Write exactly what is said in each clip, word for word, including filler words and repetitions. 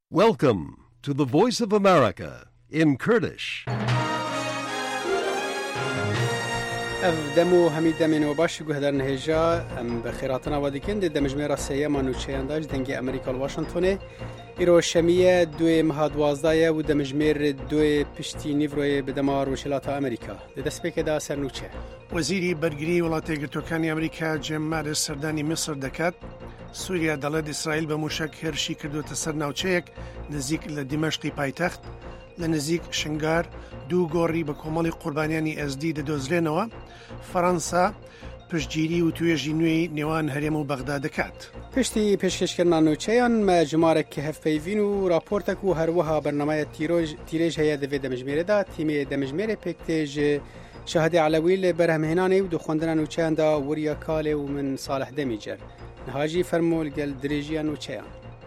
Welcome to the Voice of America in Kurdish. اف دمو همي دمين وباش گهدار نهجا ام بخيراتنا وديكن دي دمجميرا سيما نوچيان داش دنگي امريكا الواشنطن ایرو شمیه دوی مهادوازدایه و دمجمیر دوی پشتی نیوروی بدمار وشلاتا امریکا ده دست بکه دا سر نوچه وزیری برگری ولاتی گرتوکانی امریکا جیم مارس سردانی مصر دکات سوریا دلد اسرائیل به موشک هرشی کردو تسر ناوچهک نزیک لدمشقی پایتخت لنزیک شنگار دو گوری به کمالی قربانیانی ازدی ده دوزلینوا فرانسا پشتگیری و تویجی نوی نیوان هرم و بغداد دکات. پشتی پیشکش کردن نوچهان ما جمارک که هف پیوین و راپورتک و هر وها برنامه تیروج تیرج هیا دوی دمجمیره دا تیمی دمجمیره پکتیج شهد علویل برهمهنانی و دو خوندن نوچهان دا وریا کاله و من صالح دمیجر نهاجی فرمول گل دریجی نوچهان.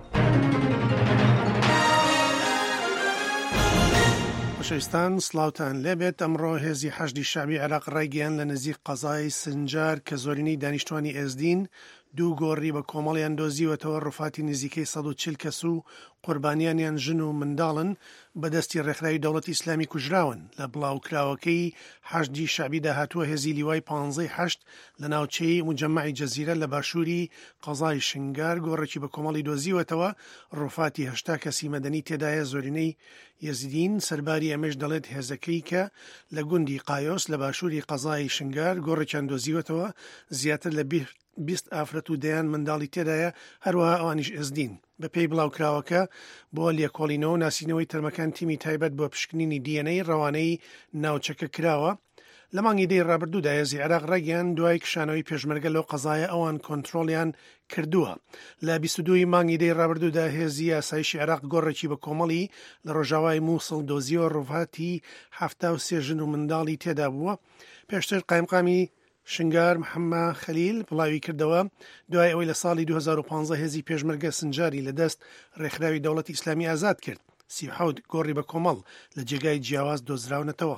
شایستان سلاوتان لبت امرو هزی حشدی شعبی عراق رایگیان لنزیق قضای سنجار که زورینی دانشتوانی ازدین دو گوری با کمالی اندوزی و تورفاتی نزیکی صد و چل کسو قربانیان جنو مندالن بدستی رخلای دولت اسلامی کجراون لبلاو کراوکی حشدی شعبی دهاتو هزی لیوای پانزه حشد لناوچه مجمع جزیره لباشوری قضای شنگار گورکی با کمالی دوزی و تورفاتی هشتا کسی مدنی تدای زورینی یزیدین سرباری امش دلت هزکی که لگوندی قایوس لباشوری قضای شنگار گورکی اندوزی و تو زیاتر لبیر بیست ئافرەت و دەیان منداڵی تێدایە هەروەها ئەوانیش ئێزدین بە پێی بڵاوکراوەکە بۆ لێکۆڵینەوە ناسینەوەی تەرمەکان تیمی تایبەت بۆ پشکنینی دیێنەی ڕەوانەی ناوچەکە کراوە لە مانگی دەی ڕابردوودا هێزی عێراق ڕێگەیان دوای کشانەوەی پێشمەرگە لەو قەزایە ئەوان کۆنتڕۆڵیان کردووە لە بیست و دووی مانگی دەی ڕابردوودا هێزی یاسایشی عێراق گۆڕێکی بە کۆمەڵی لە ڕۆژاوای مووسڵ دۆزیەوە ڕوڤاتی هەفتا و سێ ژن و منداڵی تێدا بووە پێشتر قایمقامی شنگار محەممە خەلیل بڵاوی کردەوە دوای ئەوەی لە ساڵی دوو هەزار و پانزە هێزی پێشمەرگە سنجاری لەدەست ڕێکخراوی دەوڵەتی ئیسلامی ئازاد کرد سی و حەوت گۆڕی بە کۆمەڵ لە جێگای جیاواز دۆزراونەتەوە.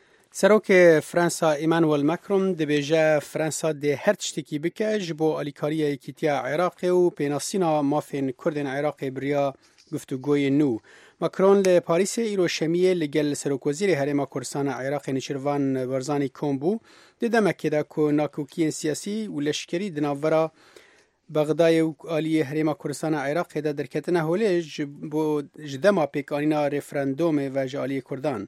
سەرۆکێ فرانسا ئیمانوەل ماکرۆن دەبێژە فرانسا دێ هەر تشتێکی بکە ji بۆ ئەلیکاریە یەکیتیا عێراقێ و پێناسینا مافên کوردên عێراقê biriya گفتوگۆیê nû. ماکرۆن لە پاریسê îro şemiyê li gel Serokvezîrê Herêma Kurdistana Iraqê Nêçîrvan Barzanî kom bû di demekê de ku nakokiyên siyasî û leşkerî di navbera Bexdayê û aliyê Herêma Kurdistana Iraqê de derketine holê ji bo ji dema pêkanîna referandûmê ve ji aliyê Kurdan.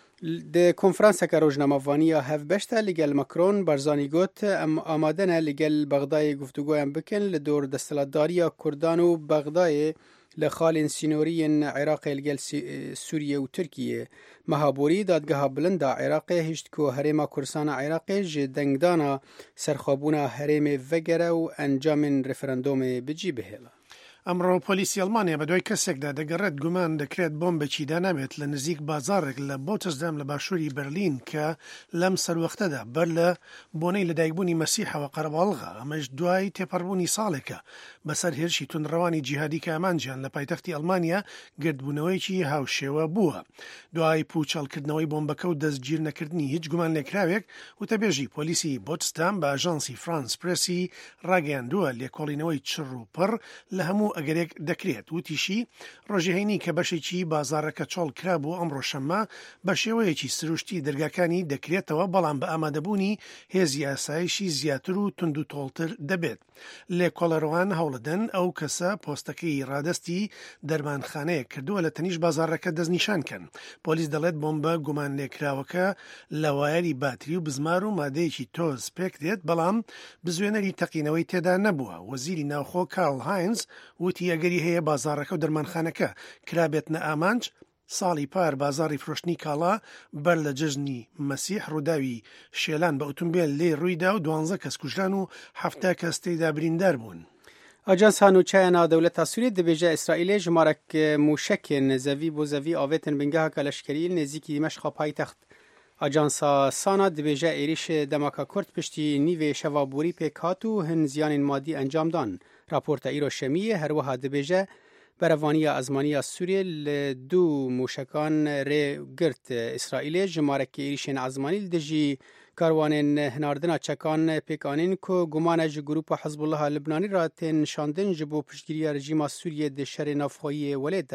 Di konferanseka rojnamavaniya hevbeş de li gel Macron Barzanî got em amade ne li gel Bexdayê guftûgoyan bikin li dor desthilatdariya Kurdan û Bexdayê li xalên sînoriyên Iraqê li gel Sûriye û Tirkiyê. Mehaborî dadgeha bilind a Iraqê hişt ku Herêma Kurdistana Iraqê ji dengdana serxwebûna herêmê vegere û encamên referandûmê bicî bihêle. ئەمڕۆ پۆلیسی ئەڵمانیا بە دوای کەسێکدا دەگەڕێت گومان دەکرێت بۆمبێکی دانابێت لە نزیک بازارێک لە بۆتزدام لە باشووری بەرلین کە لەم سەروەختەدا بەر لە بۆنەی لەدایکبوونی مەسیحەوە قەرەباڵغا ئەمەش دوای تێپەڕبوونی ساڵێکە بەسەر هێرشی تونڕەوانی جیهادی کە ئەمانجیان لە پایتەختی ئەڵمانیا گردبوونەوەیکی هاوشێوە بووە دوای پوچەڵکردنەوەی بۆمبەکە و دەستگیر نەکردنی هیچ گومان لێکراوێک وتەبێژی پۆلیسی بۆتزدام بە ئاژانسی فرانس پرێسی ڕاگەیاندووە لێکۆڵینەوەی چڕ و پڕ لە هەموو ئەگەرێک دەکرێت وتیشی ڕۆژێهێنی کە بەشێکی بازارەکە چۆڵ کرابوو ئەمڕۆ شەممە بە شێوەیەکی سروشتی دەرگاکانی دەکرێتەوە بەڵام بە ئامادەبوونی هێزی ئاسایشی زیاتر و تند و تۆڵتر دەبێت لێکۆڵەرەوان هەوڵدەن ئەو کەسە پۆستەکەی ڕادستی دەرمانخانەیە کردووە لە تەنیش بازارەکە دەستنیشانکەن پۆلیس دەڵێت بۆمبە گومان لێکراوەکە لە وایەری باتری و بزمار و مادەیەکی تۆز پێک دێت بەڵام بزوێنەری تەقینەوەی تێدا نەبووە وەزیری ناوخۆ کارل هاینز وتی ئەگەری هەیە بازارەکە و دەرمانخانەکە کرابێتنە ئامانج ساڵی پار بازاری فرۆشتنی کاڵا بەر لە جژنی مەسیح ڕووداوی شێلان بە ئۆتۆمبیل لێ ڕوویدا و دوانزە کەس کوژران و هەفتا کەس تێیدا بریندار بوون. Ajansa Nûçeyana Dewleta Sûriyê dibêje Îsraîlê ji marek mûşekên zevî bo zevî avêtin bingeheka leşkerî nêzîkî Dimşqa paytext. Ajansa Sana dibêje êrişê demaka Kurd piştî nîvê şeva borî pêk hat û hin ziyanên madî encam dan. Raporta îro şemiyê her wiha dibêje berevaniya ezmaniya Sûriyê li du mûşekan rê girt Îsraîlê ji marekê êrişên ezmanî li dijî karwanên hinardina çekan pêkanîn ku gumane ji grûpa Hizbullah Libnanî re tên nişandin ji bo piştgiriya rejîma Sûriyê di şerê navxweyî Welêt